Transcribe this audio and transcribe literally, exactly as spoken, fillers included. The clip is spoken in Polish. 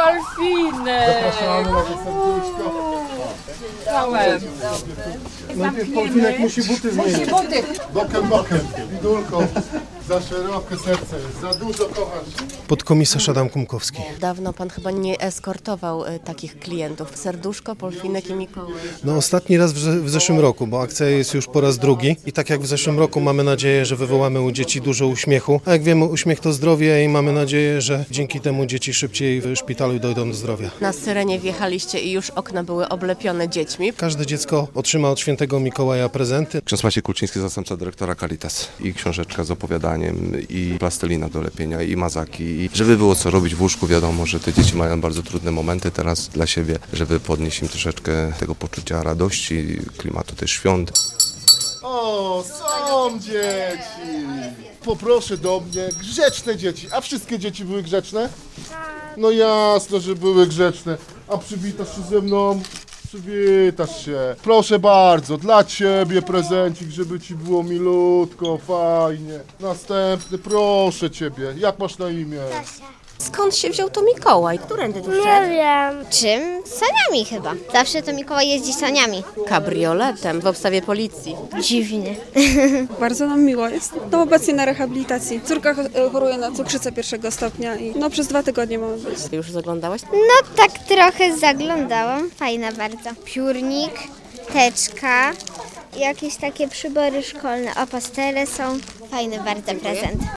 Polfiny! Zapraszamy na to serduszko. Czołem. Najpierw Polfinek musi buty zmienić. Musi buty. Bokiem, bokiem. Widulką. Za szerokie serce jest. Za dużo kochasz. Podkomisarz Adam Kumkowski. Dawno pan chyba nie eskortował y, takich klientów. Serduszko, Polfinek i Mikołaj. No ostatni raz w, w zeszłym roku, bo akcja jest już po raz drugi i tak jak w zeszłym roku mamy nadzieję, że wywołamy u dzieci dużo uśmiechu, a jak wiemy uśmiech to zdrowie i mamy nadzieję, że dzięki temu dzieci szybciej w szpitalu dojdą do zdrowia. Na Syrenie wjechaliście i już okna były oblepione dziećmi. Każde dziecko otrzyma od świętego Mikołaja prezenty. Ksiądz Maciej Kulczyński, zastępca dyrektora Caritas. I książeczka z opowiadaniem, i plastelina do lepienia, i mazaki. I żeby było co robić w łóżku, wiadomo, że te dzieci mają bardzo trudne momenty teraz dla siebie, żeby podnieść im troszeczkę tego poczucia radości, klimatu też świąt. O, są dzieci. Poproszę do mnie grzeczne dzieci. A wszystkie dzieci były grzeczne? No jasno, że były grzeczne. A przywitasz się ze mną? Przywitasz się. Proszę bardzo, dla ciebie prezencik, żeby ci było milutko, fajnie. Następny, proszę ciebie. Jak masz na imię? Skąd się wziął to Mikołaj? Którędy tu Nie wszedł? wiem. Czym? Saniami chyba. Zawsze to Mikołaj jeździ saniami. Kabrioletem w obstawie policji. Dziwnie. Bardzo nam miło jest. No obecnie na rehabilitacji. Córka choruje na cukrzycę pierwszego stopnia i no przez dwa tygodnie mamy być. Już zaglądałaś? No tak trochę zaglądałam. Fajna bardzo. Piórnik, teczka, jakieś takie przybory szkolne. O, pastele są. Fajny bardzo prezent.